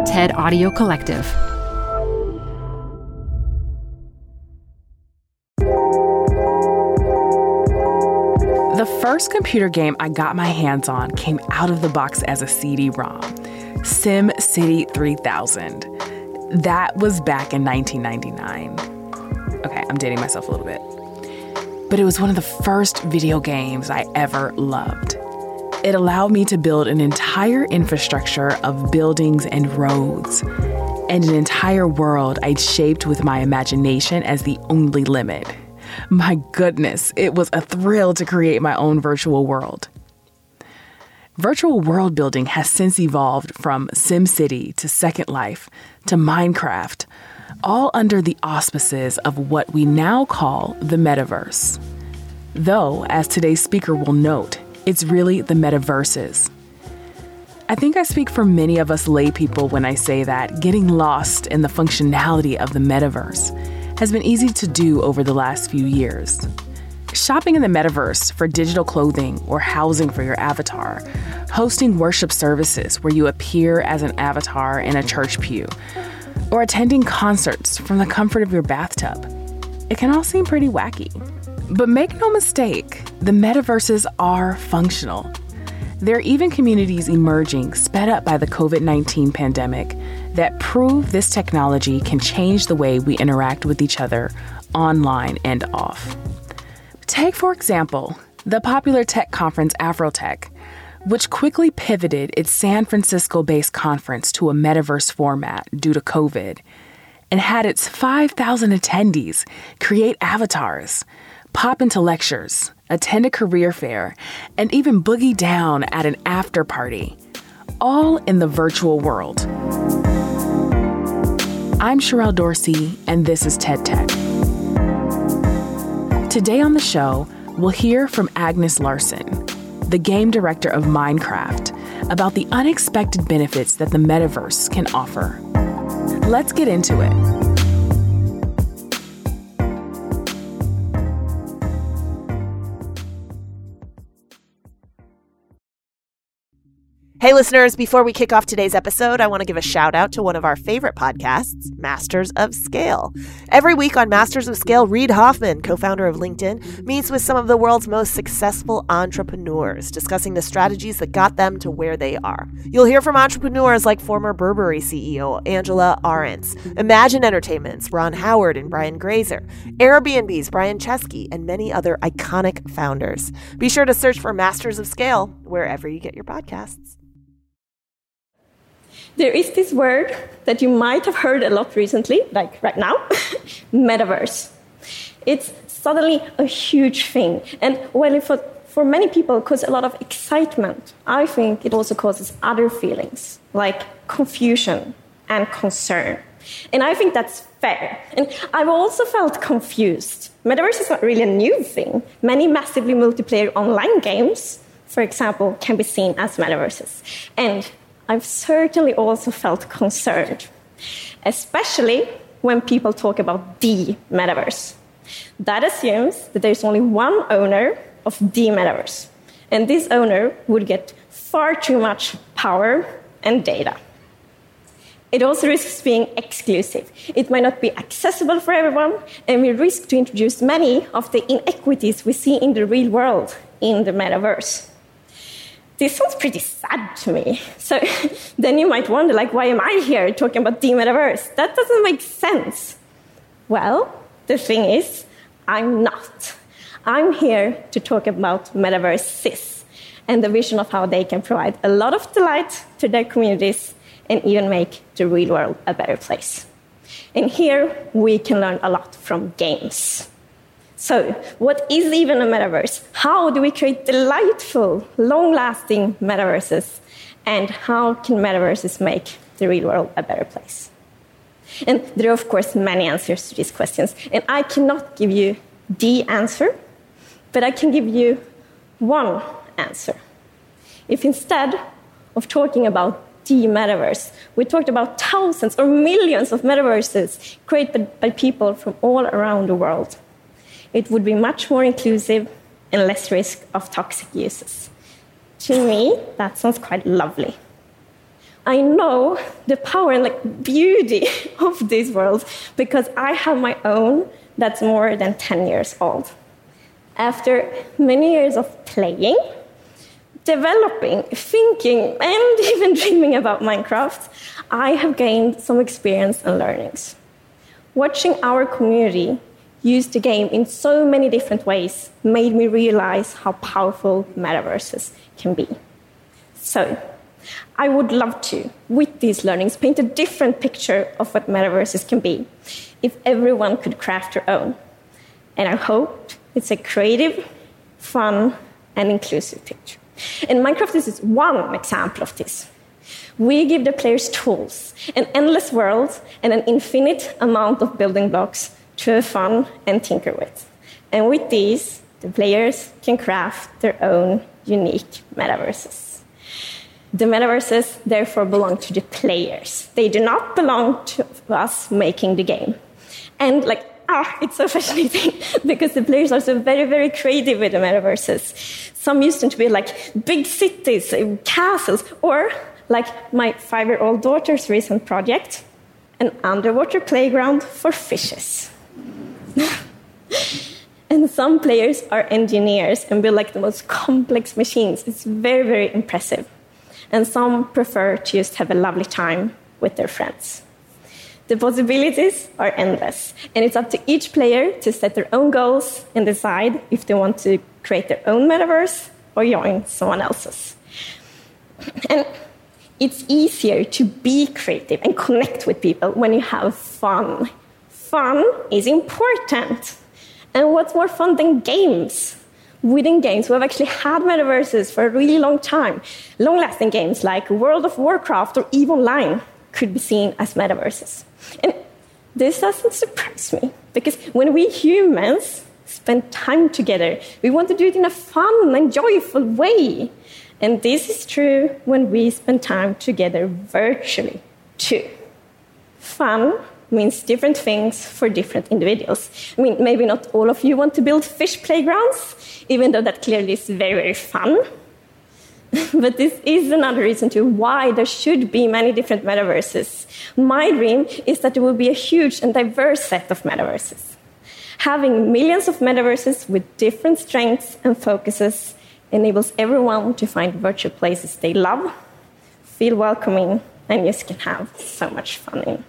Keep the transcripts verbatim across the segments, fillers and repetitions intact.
TED Audio Collective. The first computer game I got my hands on came out of the box as a C D ROM, SimCity three thousand. That was back in nineteen ninety-nine. Okay, I'm dating myself a little bit. But it was one of the first video games I ever loved. It allowed me to build an entire infrastructure of buildings and roads, and an entire world I'd shaped with my imagination as the only limit. My goodness, it was a thrill to create my own virtual world. Virtual world building has since evolved from SimCity to Second Life to Minecraft, all under the auspices of what we now call the metaverse. Though, as today's speaker will note, it's really the metaverses. I think I speak for many of us lay people when I say that getting lost in the functionality of the metaverse has been easy to do over the last few years. Shopping in the metaverse for digital clothing or housing for your avatar, hosting worship services where you appear as an avatar in a church pew, or attending concerts from the comfort of your bathtub. It can all seem pretty wacky. But make no mistake, the metaverses are functional. There are even communities emerging, sped up by the covid nineteen pandemic, that prove this technology can change the way we interact with each other online and off. Take, for example, the popular tech conference Afrotech, which quickly pivoted its San Francisco-based conference to a metaverse format due to COVID, and had its five thousand attendees create avatars, pop into lectures, attend a career fair, and even boogie down at an after party, all in the virtual world. I'm Sherelle Dorsey, and this is TED Tech. Today on the show, we'll hear from Agnes Larson, the game director of Minecraft, about the unexpected benefits that the metaverse can offer. Let's get into it. Hey listeners, before we kick off today's episode, I want to give a shout out to one of our favorite podcasts, Masters of Scale. Every week on Masters of Scale, Reid Hoffman, co-founder of LinkedIn, meets with some of the world's most successful entrepreneurs, discussing the strategies that got them to where they are. You'll hear from entrepreneurs like former Burberry C E O Angela Ahrendts, Imagine Entertainment's Ron Howard and Brian Grazer, Airbnb's Brian Chesky, and many other iconic founders. Be sure to search for Masters of Scale wherever you get your podcasts. There is this word that you might have heard a lot recently, like right now, metaverse. It's suddenly a huge thing. And while it for, for many people it causes a lot of excitement, I think it also causes other feelings, like confusion and concern. And I think that's fair. And I've also felt confused. Metaverse is not really a new thing. Many massively multiplayer online games, for example, can be seen as metaverses. And I've certainly also felt concerned, especially when people talk about the metaverse. That assumes that there's only one owner of the metaverse, and this owner would get far too much power and data. It also risks being exclusive. It might not be accessible for everyone, and we risk to introduce many of the inequities we see in the real world in the metaverse. This sounds pretty sad to me. So then you might wonder, like, why am I here talking about the metaverse? That doesn't make sense. Well, the thing is, I'm not. I'm here to talk about metaverses and the vision of how they can provide a lot of delight to their communities and even make the real world a better place. And here we can learn a lot from games. So, what is even a metaverse? How do we create delightful, long-lasting metaverses? And how can metaverses make the real world a better place? And there are, of course, many answers to these questions. And I cannot give you the answer, but I can give you one answer. If instead of talking about the metaverse, we talked about thousands or millions of metaverses created by people from all around the world, it would be much more inclusive and less risk of toxic uses. To me, that sounds quite lovely. I know the power and like beauty of these worlds because I have my own that's more than ten years old. After many years of playing, developing, thinking, and even dreaming about Minecraft, I have gained some experience and learnings. Watching our community use the game in so many different ways made me realize how powerful metaverses can be. So, I would love to, with these learnings, paint a different picture of what metaverses can be if everyone could craft their own. And I hope it's a creative, fun, and inclusive picture. And Minecraft is one example of this. We give the players tools, an endless world, and an infinite amount of building blocks to have fun and tinker with. And with these, the players can craft their own unique metaverses. The metaverses, therefore, belong to the players. They do not belong to us making the game. And, like, ah, it's so fascinating because the players are so very, very creative with the metaverses. Some used them to be, like, big cities, castles, or, like my five-year-old daughter's recent project, an underwater playground for fishes. And some players are engineers and build, like, the most complex machines. It's very, very impressive. And some prefer to just have a lovely time with their friends. The possibilities are endless, and it's up to each player to set their own goals and decide if they want to create their own metaverse or join someone else's. And it's easier to be creative and connect with people when you have fun. Fun is important. And what's more fun than games? Within games, we've actually had metaverses for a really long time. Long-lasting games like World of Warcraft or EVE Online could be seen as metaverses. And this doesn't surprise me, because when we humans spend time together, we want to do it in a fun and joyful way. And this is true when we spend time together virtually, too. Fun means different things for different individuals. I mean, maybe not all of you want to build fish playgrounds, even though that clearly is very, very fun. But this is another reason to why there should be many different metaverses. My dream is that there will be a huge and diverse set of metaverses. Having millions of metaverses with different strengths and focuses enables everyone to find virtual places they love, feel welcoming, and just can have so much fun in.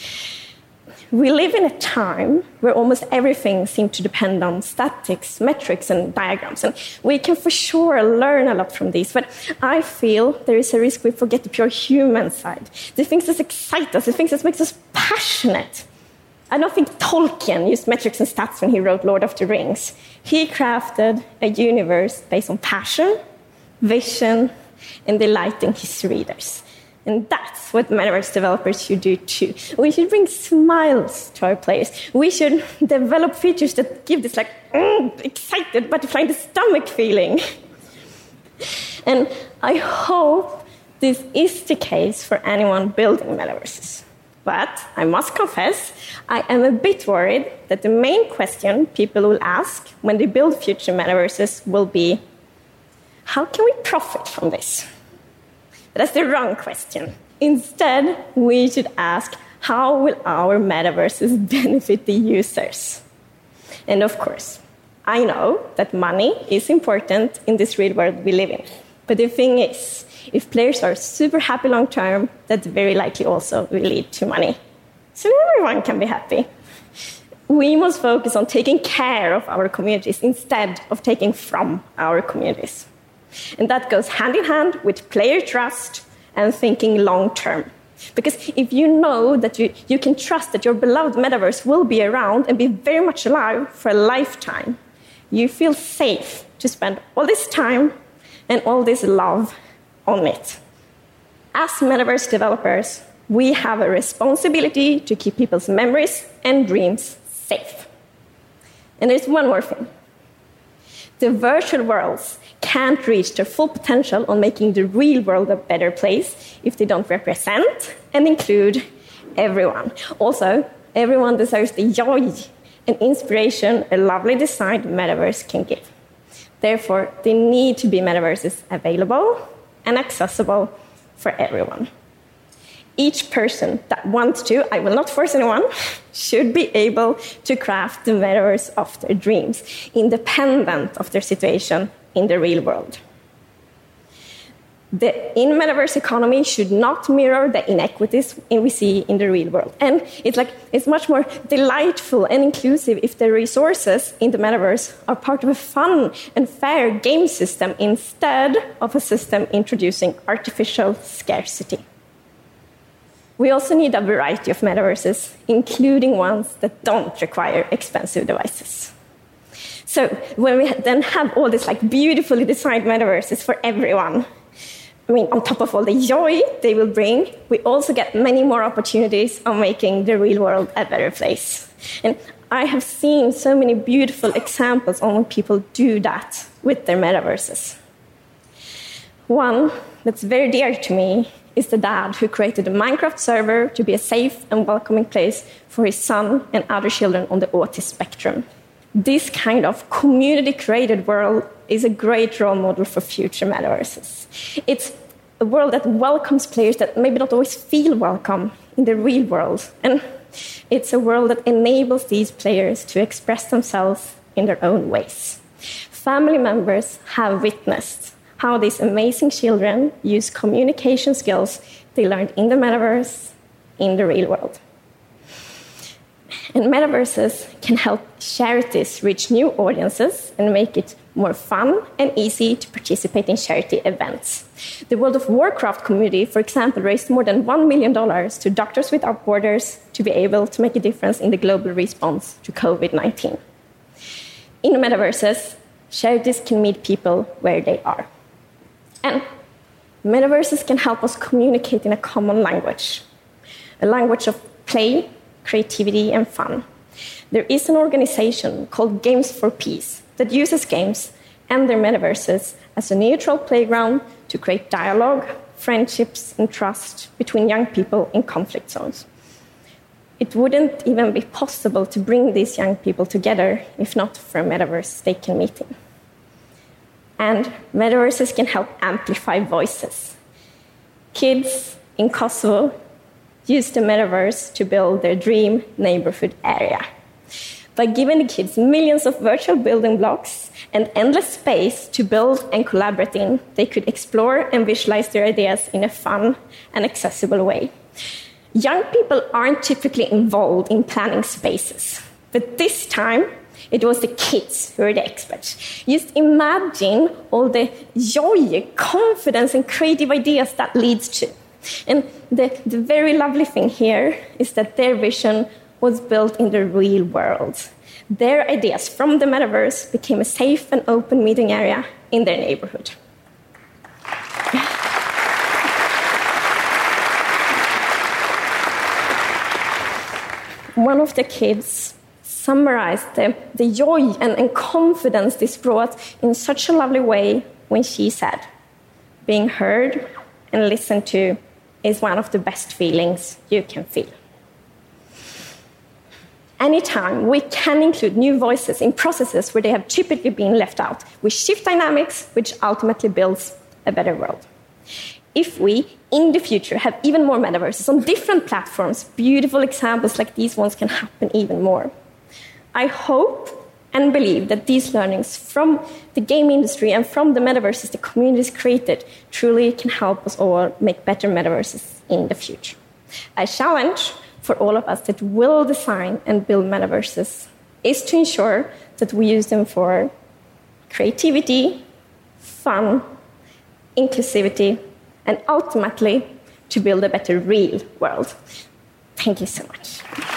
We live in a time where almost everything seems to depend on statics, metrics, and diagrams. And we can for sure learn a lot from these. But I feel there is a risk we forget the pure human side, the things that excite us, the things that make us passionate. I don't think Tolkien used metrics and stats when he wrote Lord of the Rings. He crafted a universe based on passion, vision, and delighting his readers. And that's what metaverse developers should do too. We should bring smiles to our players. We should develop features that give this like mm, excited butterfly in the stomach feeling. And I hope this is the case for anyone building metaverses. But I must confess, I am a bit worried that the main question people will ask when they build future metaverses will be, how can we profit from this? That's the wrong question. Instead, we should ask, how will our metaverses benefit the users? And of course, I know that money is important in this real world we live in. But the thing is, if players are super happy long term, that very likely also will lead to money. So everyone can be happy. We must focus on taking care of our communities instead of taking from our communities. And that goes hand in hand with player trust and thinking long term. Because if you know that you, you can trust that your beloved metaverse will be around and be very much alive for a lifetime, you feel safe to spend all this time and all this love on it. As metaverse developers, we have a responsibility to keep people's memories and dreams safe. And there's one more thing. The virtual worlds can't reach their full potential on making the real world a better place if they don't represent and include everyone. Also, everyone deserves the joy and inspiration a lovely designed metaverse can give. Therefore, there need to be metaverses available and accessible for everyone. Each person that wants to, I will not force anyone, should be able to craft the metaverse of their dreams, independent of their situation in the real world. The in-metaverse economy should not mirror the inequities we see in the real world. And it's like it's much more delightful and inclusive if the resources in the metaverse are part of a fun and fair game system instead of a system introducing artificial scarcity. We also need a variety of metaverses, including ones that don't require expensive devices. So when we then have all these like beautifully designed metaverses for everyone, I mean, on top of all the joy they will bring, we also get many more opportunities of making the real world a better place. And I have seen so many beautiful examples on when people do that with their metaverses. One that's very dear to me is the dad who created a Minecraft server to be a safe and welcoming place for his son and other children on the autism spectrum. This kind of community-created world is a great role model for future metaverses. It's a world that welcomes players that maybe not always feel welcome in the real world. And it's a world that enables these players to express themselves in their own ways. Family members have witnessed how these amazing children use communication skills they learned in the metaverse in the real world. And metaverses can help charities reach new audiences and make it more fun and easy to participate in charity events. The World of Warcraft community, for example, raised more than one million dollars to Doctors Without Borders to be able to make a difference in the global response to COVID nineteen. In metaverses, charities can meet people where they are. And metaverses can help us communicate in a common language, a language of play, creativity, and fun. There is an organization called Games for Peace that uses games and their metaverses as a neutral playground to create dialogue, friendships, and trust between young people in conflict zones. It wouldn't even be possible to bring these young people together if not for a metaverse they can meet in. And metaverses can help amplify voices. Kids in Kosovo use the metaverse to build their dream neighborhood area. By giving the kids millions of virtual building blocks and endless space to build and collaborate in, they could explore and visualize their ideas in a fun and accessible way. Young people aren't typically involved in planning spaces, but this time it was the kids who were the experts. Just imagine all the joy, confidence, and creative ideas that leads to. And the, the very lovely thing here is that their vision was built in the real world. Their ideas from the metaverse became a safe and open meeting area in their neighborhood. One of the kids summarized the, the joy and, and confidence this brought in such a lovely way when she said, "Being heard and listened to is one of the best feelings you can feel." Anytime we can include new voices in processes where they have typically been left out, we shift dynamics, which ultimately builds a better world. If we, in the future, have even more metaverses on different platforms, beautiful examples like these ones can happen even more. I hope and believe that these learnings from the game industry and from the metaverses the communities created truly can help us all make better metaverses in the future. A challenge for all of us that will design and build metaverses is to ensure that we use them for creativity, fun, inclusivity, and ultimately to build a better real world. Thank you so much.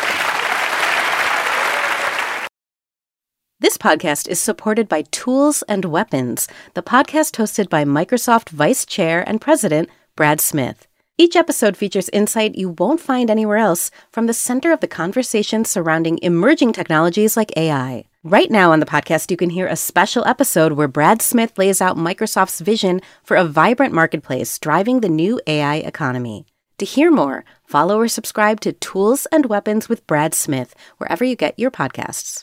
This podcast is supported by Tools and Weapons, the podcast hosted by Microsoft Vice Chair and President Brad Smith. Each episode features insight you won't find anywhere else from the center of the conversation surrounding emerging technologies like A I. Right now on the podcast, you can hear a special episode where Brad Smith lays out Microsoft's vision for a vibrant marketplace driving the new A I economy. To hear more, follow or subscribe to Tools and Weapons with Brad Smith wherever you get your podcasts.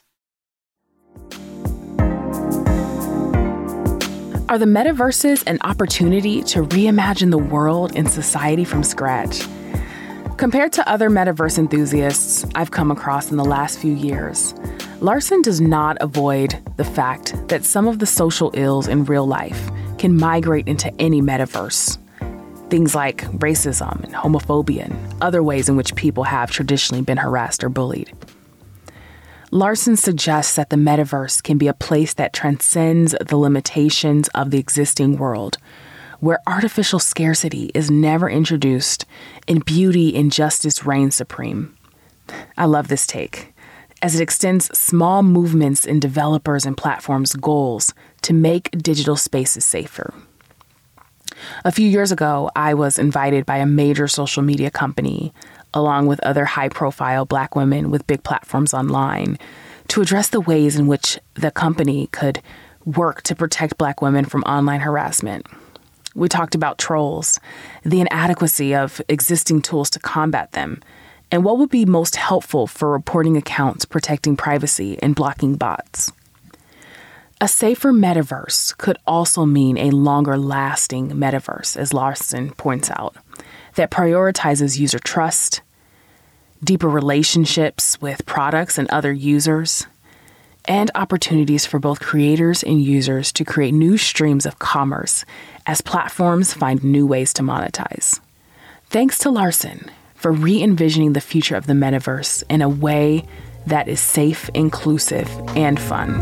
Are the metaverses an opportunity to reimagine the world and society from scratch? Compared to other metaverse enthusiasts I've come across in the last few years, Larson does not avoid the fact that some of the social ills in real life can migrate into any metaverse. Things like racism and homophobia and other ways in which people have traditionally been harassed or bullied. Larson suggests that the metaverse can be a place that transcends the limitations of the existing world, where artificial scarcity is never introduced and beauty and justice reign supreme. I love this take, as it extends small movements in developers and platforms' goals to make digital spaces safer. A few years ago, I was invited by a major social media company, along with other high-profile Black women with big platforms online, to address the ways in which the company could work to protect Black women from online harassment. We talked about trolls, the inadequacy of existing tools to combat them, and what would be most helpful for reporting accounts, protecting privacy, and blocking bots. A safer metaverse could also mean a longer-lasting metaverse, as Larson points out, that prioritizes user trust, deeper relationships with products and other users, and opportunities for both creators and users to create new streams of commerce as platforms find new ways to monetize. Thanks to Larson for re-envisioning the future of the metaverse in a way that is safe, inclusive, and fun.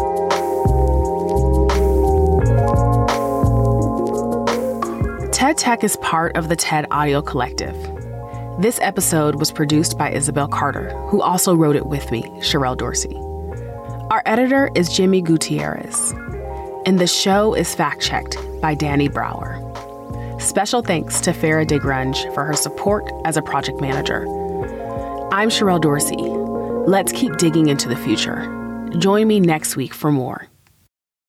TED Tech is part of the TED Audio Collective. This episode was produced by Isabel Carter, who also wrote it with me, Sherelle Dorsey. Our editor is Jimmy Gutierrez, and the show is fact-checked by Danny Brower. Special thanks to Farah DeGrunge for her support as a project manager. I'm Sherelle Dorsey. Let's keep digging into the future. Join me next week for more.